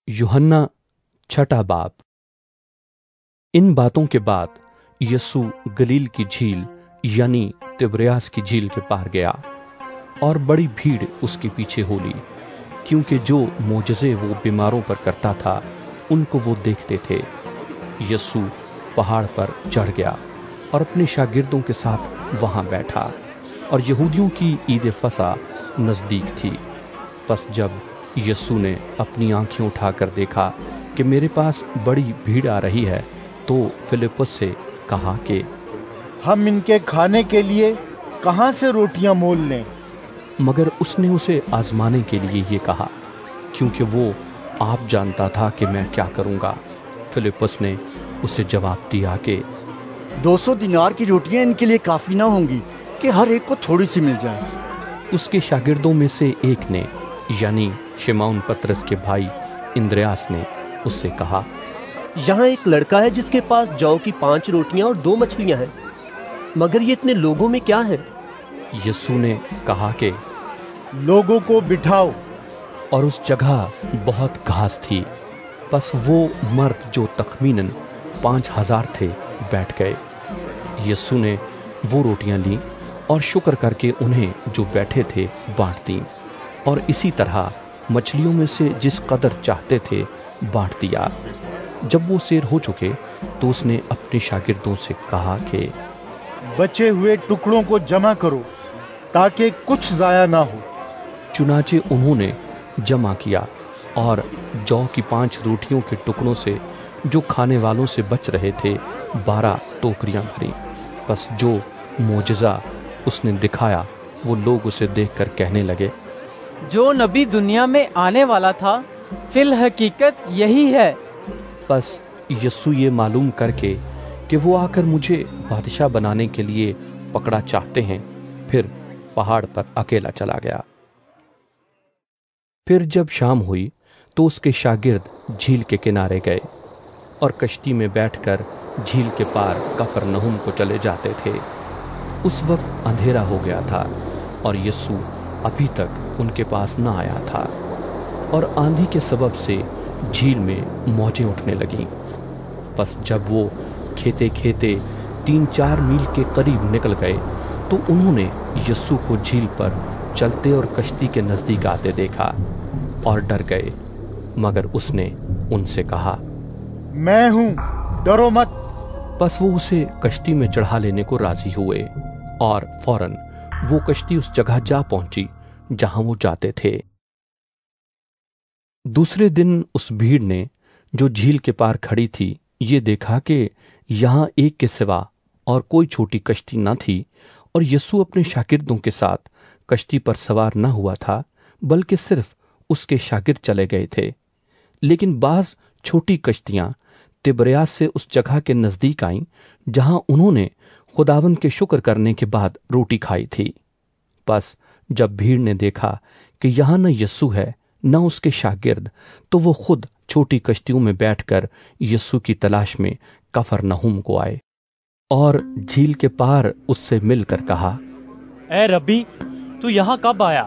यूहन्ना छठा बाब। इन बातों के बाद यीशु गलील की झील यानी तिबरियास की झील के पार गया और बड़ी भीड़ उसके पीछे हो ली, क्योंकि जो मोजज़े वो बीमारों पर करता था उनको वो देखते थे। यीशु पहाड़ पर चढ़ गया और अपने शागिर्दों के साथ वहां बैठा, और यहूदियों की ईद फसह नजदीक थी। बस जब यीशु ने अपनी आंखें उठाकर देखा कि मेरे पास बड़ी भीड़ आ रही है, तो फिलिप्पुस से कहा कि हम इनके खाने के लिए कहाँ से रोटियां मोल लें? मगर उसने उसे आजमाने के लिए ये कहा, क्योंकि वो आप जानता था कि मैं क्या करूंगा। फिलिप्पुस ने उसे जवाब दिया कि 200 दिनार की रोटियां इनके लिए काफी ना होंगी कि हर एक को थोड़ी सी मिल जाए। उसके शागिर्दों में से एक ने यानी शिमौन पतरस के भाई इंद्रियास ने उससे कहा, यहाँ एक लड़का है जिसके पास जौ की 5 रोटियां और 2 मछलियां हैं, मगर ये इतने लोगों में क्या है? यीशु ने कहा कि लोगों को बिठाओ। और उस जगह बहुत घास थी। बस वो मर्द जो तखमीनन 5000 थे बैठ गए। यीशु ने वो रोटियां ली और शुक्र करके उन्हें जो बैठे थे बांट दी, और इसी तरह मछलियों में से जिस कदर चाहते थे बांट दिया। जब वो सेर हो चुके तो उसने अपने शागिर्दों से कहा कि बचे हुए टुकड़ों को जमा करो ताकि कुछ जाया ना हो। चुनाचे उन्होंने जमा किया, और जौ की 5 रोटियों के टुकड़ों से जो खाने वालों से बच रहे थे 12 टोकरियां भरी। बस जो मोजज़ा उसने दिखाया वो लोग उसे देखकर कहने लगे, जो नबी दुनिया में आने वाला था फिल हकीकत यही है। बस यीशु ये मालूम करके कि वो आकर मुझे बादशाह बनाने के लिए पकड़ा चाहते हैं, फिर पहाड़ पर अकेला चला गया। फिर जब शाम हुई तो उसके शागिर्द झील के किनारे गए और कश्ती में बैठकर झील के पार कफरनहूम को चले जाते थे। उस वक्त अंधेरा हो गया था और यीशु अभी तक उनके पास न आया था, और आंधी के सबब से झील में मौजें उठने लगीं। बस जब वो खेते खेते 3-4 मील के करीब निकल गए तो उन्होंने यीशु को झील पर चलते और कश्ती के नजदीक आते देखा और डर गए। मगर उसने उनसे कहा, मैं हूं, डरो मत। बस वो उसे कश्ती में चढ़ा लेने को राजी हुए, और फौरन वो कश्ती उस जगह जा पहुंची जहां वो जाते थे। दूसरे दिन उस भीड़ ने जो झील के पार खड़ी थी ये देखा कि यहां एक के सिवा और कोई छोटी कश्ती न थी, और यीशु अपने शागिर्दों के साथ कश्ती पर सवार न हुआ था, बल्कि सिर्फ उसके शागिर्द चले गए थे। लेकिन बाज छोटी कश्तियां तिबरियास से उस जगह के नजदीक आईं जहां उन्होंने खुदावंद के शुक्र करने के बाद रोटी खाई थी। बस जब भीड़ ने देखा कि यहां न यीशु है न उसके शागिर्द, तो वो खुद छोटी कश्तियों में बैठकर यीशु की तलाश में कफरनहूम को आए, और झील के पार उससे मिलकर कहा, ए रब्बी, तू यहाँ कब आया?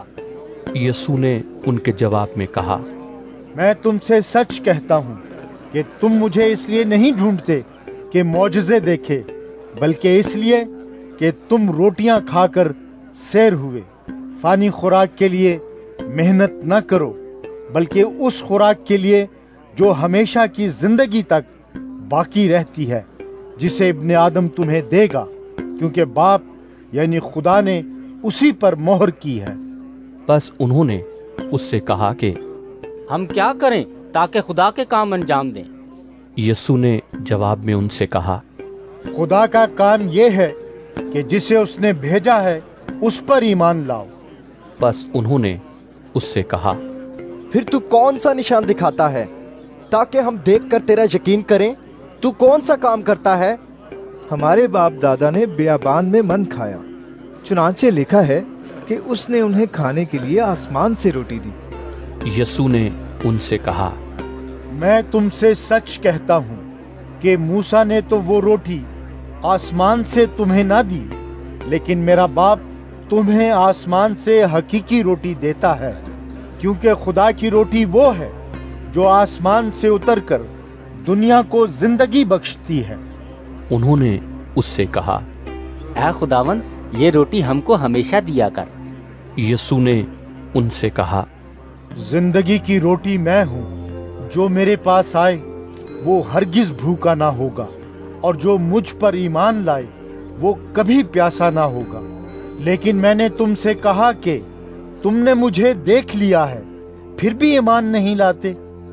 यीशु ने उनके जवाब में कहा, मैं तुमसे सच कहता हूँ कि तुम मुझे इसलिए नहीं ढूंढते कि मौजज़े देखे, बल्कि इसलिए कि तुम रोटियां खाकर सैर हुए। फानी खुराक के लिए मेहनत न करो, बल्कि उस खुराक के लिए जो हमेशा की जिंदगी तक बाकी रहती है, जिसे इब्ने आदम तुम्हें देगा, क्योंकि बाप यानी खुदा ने उसी पर मोहर की है। बस उन्होंने उससे कहा कि हम क्या करें ताकि खुदा के काम अंजाम दें? यीशु ने जवाब में उनसे कहा, खुदा का काम यह है कि जिसे उसने भेजा है उस पर ईमान लाओ। बस उन्होंने उससे कहा, फिर तू कौन सा निशान दिखाता है ताकि हम देखकर तेरा यकीन करें? तू कौन सा काम करता है? हमारे बाप दादा ने बियाबान में मन खाया, चुनांचे लिखा है कि उसने उन्हें खाने के लिए आसमान से रोटी दी। यीशु ने उनसे कहा, मैं तुमसे सच कहता हूँ कि मूसा ने तो वो रोटी आसमान से तुम्हें ना दी, लेकिन मेरा बाप तुम्हें आसमान से हकीकी रोटी देता है, क्योंकि खुदा की रोटी वो है जो आसमान से उतरकर दुनिया को जिंदगी बख्शती है। उन्होंने उससे कहा, ऐ खुदावन, ये रोटी हमको हमेशा दिया कर। यीशु ने उनसे कहा, जिंदगी की रोटी मैं हूँ, जो मेरे पास आए वो हरगिज भूखा ना होगा, और जो मुझ पर ईमान लाए वो कभी प्यासा ना होगा। लेकिन मैंने तुमसे कहा कि तुमने मुझे देख लिया है, फिर भी ईमान नहीं लाते।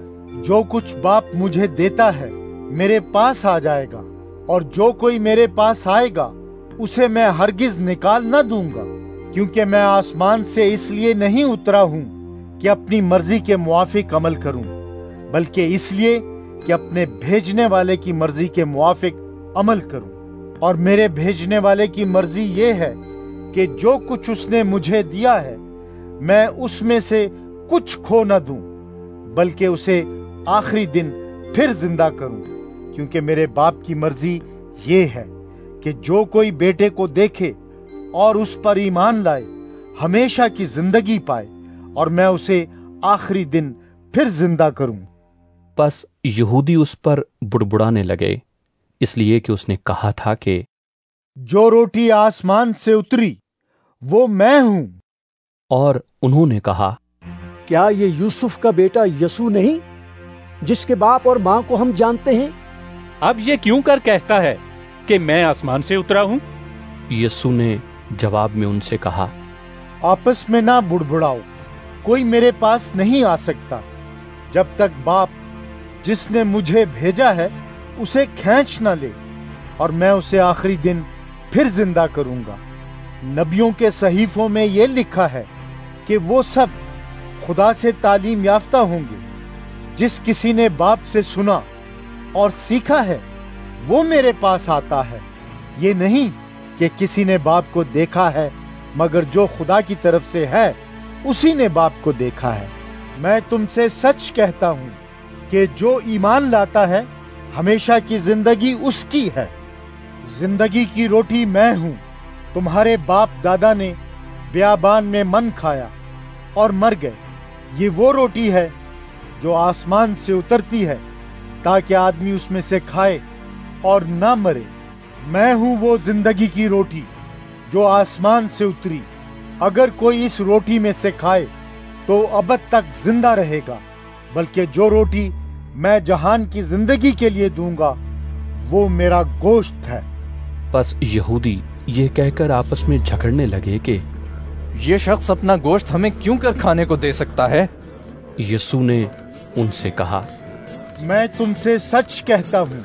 जो कुछ बाप मुझे देता है मेरे पास आ जाएगा, और जो कोई मेरे पास आएगा उसे मैं हरगिज निकाल न दूंगा। क्योंकि मैं आसमान से इसलिए नहीं उतरा हूँ कि अपनी मर्जी के मुआफिक अमल करूं, बल्कि इसलिए कि अपने भेजने वाले की मर्जी के मुआफिक अमल करूं। और मेरे भेजने वाले की मर्जी ये है कि जो कुछ उसने मुझे दिया है मैं उसमें से कुछ खो न दूं, बल्कि उसे आखिरी दिन फिर जिंदा करूं। क्योंकि मेरे बाप की मर्जी ये है कि जो कोई बेटे को देखे और उस पर ईमान लाए हमेशा की जिंदगी पाए, और मैं उसे आखिरी दिन फिर जिंदा करूं। बस यहूदी उस पर बुड़बुड़ाने लगे, इसलिए कि उसने कहा था कि जो रोटी आसमान से उतरी वो मैं हूं। और उन्होंने कहा, क्या ये यूसुफ का बेटा यसू नहीं, जिसके बाप और माँ को हम जानते हैं? अब ये क्यों कर कहता है कि मैं आसमान से उतरा हूँ? यीशु ने जवाब में उनसे कहा, आपस में ना बुड़बुड़ाओ, कोई मेरे पास नहीं आ सकता जब तक बाप जिसने मुझे भेजा है उसे खींच न ले, और मैं उसे आखिरी दिन फिर जिंदा करूंगा। नबियों के सहीफों में ये लिखा है कि वो सब खुदा से तालीम याफ्ता होंगे। जिस किसी ने बाप से सुना और सीखा है वो मेरे पास आता है। ये नहीं कि किसी ने बाप को देखा है, मगर जो खुदा की तरफ से है उसी ने बाप को देखा है। मैं तुमसे सच कहता हूँ कि जो ईमान लाता है हमेशा की जिंदगी उसकी है। जिंदगी की रोटी मैं हूँ। तुम्हारे बाप दादा ने बियाबान में मन खाया और मर गए। ये वो रोटी है जो आसमान से उतरती है, ताकि आदमी उसमें से खाए और ना मरे। मैं हूँ वो जिंदगी की रोटी जो आसमान से उतरी। अगर कोई इस रोटी में से खाए तो अबद तक जिंदा रहेगा, बल्कि जो रोटी मैं जहान की जिंदगी के लिए दूंगा वो मेरा गोश्त है। बस यहूदी ये कहकर आपस में झगड़ने लगे कि ये शख्स अपना गोश्त हमें क्यों कर खाने को दे सकता है? यीशु ने उनसे कहा, मैं तुमसे सच कहता हूँ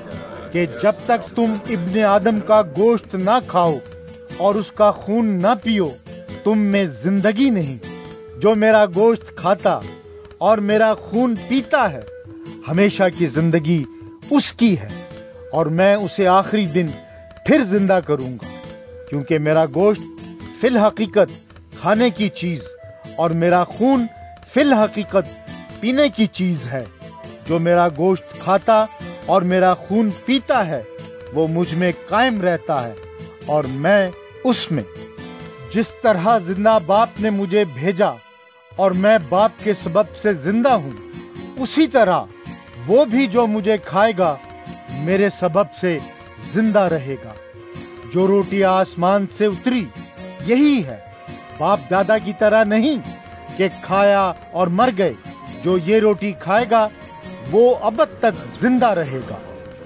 कि जब तक तुम इब्ने आदम का गोश्त ना खाओ और उसका खून ना पियो, तुम में जिंदगी नहीं। जो मेरा गोश्त खाता और मेरा खून पीता है हमेशा की जिंदगी उसकी है, और मैं उसे आखिरी दिन फिर जिंदा करूंगा। क्योंकि मेरा गोश्त फिल हकीकत खाने की चीज और मेरा खून फिल हकीकत पीने की चीज है। जो मेरा गोश्त खाता और मेरा खून पीता है वो मुझ में कायम रहता है और मैं उसमें। जिस तरह जिंदा बाप ने मुझे भेजा और मैं बाप के सबब से जिंदा हूँ, उसी तरह वो भी जो मुझे खाएगा मेरे सबब से जिंदा रहेगा। जो रोटी आसमान से उतरी यही है, बाप दादा की तरह नहीं कि खाया और मर गए। जो ये रोटी खाएगा वो अबद तक जिंदा रहेगा।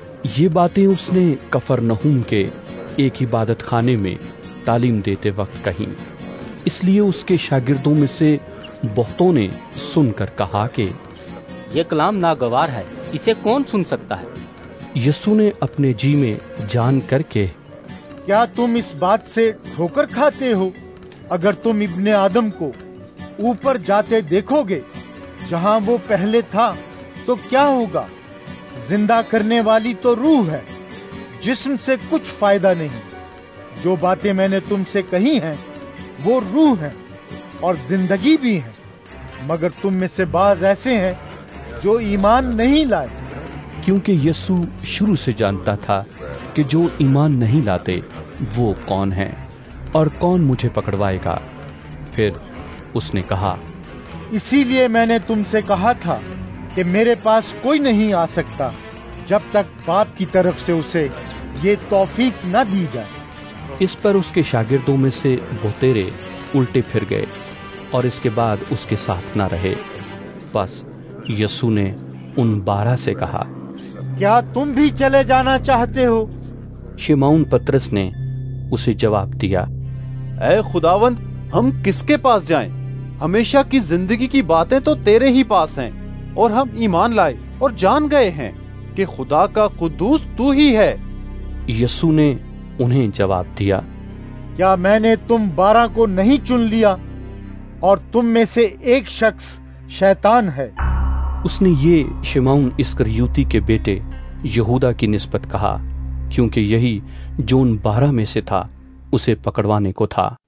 ये बातें उसने कफरनहूम के एक इबादत खाने में तालीम देते वक्त कही। इसलिए उसके शागिर्दों में से बहुतों ने सुनकर कहा कि ये कलाम नागवार है, इसे कौन सुन सकता है? यीशु ने अपने जी में जान करके, क्या तुम इस बात से ठोकर खाते हो? अगर तुम इब्ने आदम को ऊपर जाते देखोगे जहां वो पहले था तो क्या होगा? जिंदा करने वाली तो रूह है, जिस्म से कुछ फायदा नहीं। जो बातें मैंने तुमसे कही हैं वो रूह है और जिंदगी भी है। मगर तुम में से बाज ऐसे हैं जो ईमान नहीं लाए। क्योंकि यीशु शुरू से जानता था कि जो ईमान नहीं लाते वो कौन है और कौन मुझे पकड़वाएगा। फिर उसने कहा, इसीलिए मैंने तुमसे कहा था کہ میرے پاس کوئی نہیں آ سکتا جب تک باپ کی طرف سے اسے یہ توفیق نہ دی جائے۔ اس پر اس کے شاگردوں میں سے بہتیرے الٹے پھر گئے اور اس کے بعد اس کے ساتھ نہ رہے۔ بس یسوع نے ان 12 سے کہا، کیا تم بھی چلے جانا چاہتے ہو؟ شمعون پترس نے اسے جواب دیا، اے خداوند، ہم کس کے پاس جائیں؟ ہمیشہ کی زندگی کی باتیں تو تیرے ہی پاس ہیں، اور ہم ایمان لائے اور جان گئے ہیں کہ خدا کا قدوس تو ہی ہے۔ یسوع نے انہیں جواب دیا، کیا میں نے تم 12 کو نہیں چن لیا؟ اور تم میں سے ایک شخص شیطان ہے۔ اس نے یہ شمعون اسکریوتی کے بیٹے یہودا کی نسبت کہا، کیونکہ یہی جو ان 12 میں سے تھا اسے پکڑوانے کو تھا۔